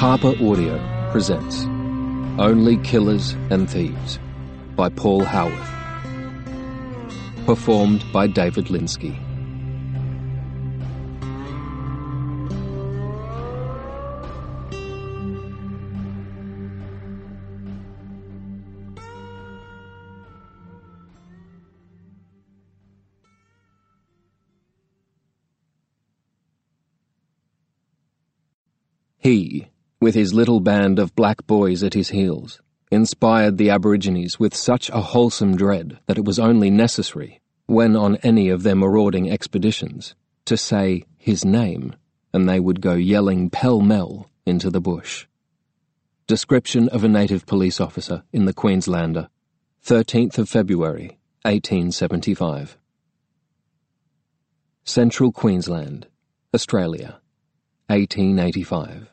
Harper Audio presents Only Killers and Thieves by Paul Howarth. Performed by David Linsky. He, with his little band of black boys at his heels, inspired the Aborigines with such a wholesome dread that it was only necessary, when on any of their marauding expeditions, to say his name, and they would go yelling pell-mell into the bush. Description of a native police officer in the Queenslander, 13th of February, 1875. Central Queensland, Australia, 1885.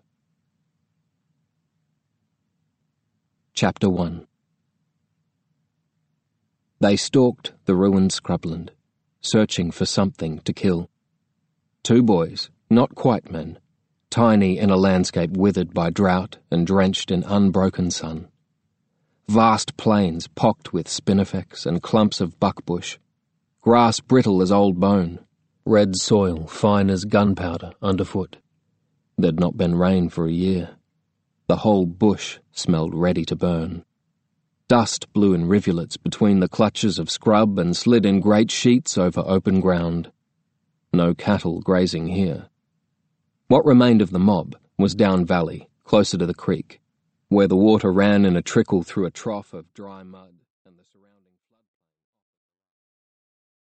Chapter 1. They stalked the ruined scrubland, searching for something to kill. Two boys, not quite men, tiny in a landscape withered by drought and drenched in unbroken sun. Vast plains pocked with spinifex and clumps of buckbush, grass brittle as old bone, red soil fine as gunpowder underfoot. There'd not been rain for a year. The whole bush smelled ready to burn. Dust blew in rivulets between the clutches of scrub and slid in great sheets over open ground. No cattle grazing here. What remained of the mob was down valley, closer to the creek, where the water ran in a trickle through a trough of dry mud.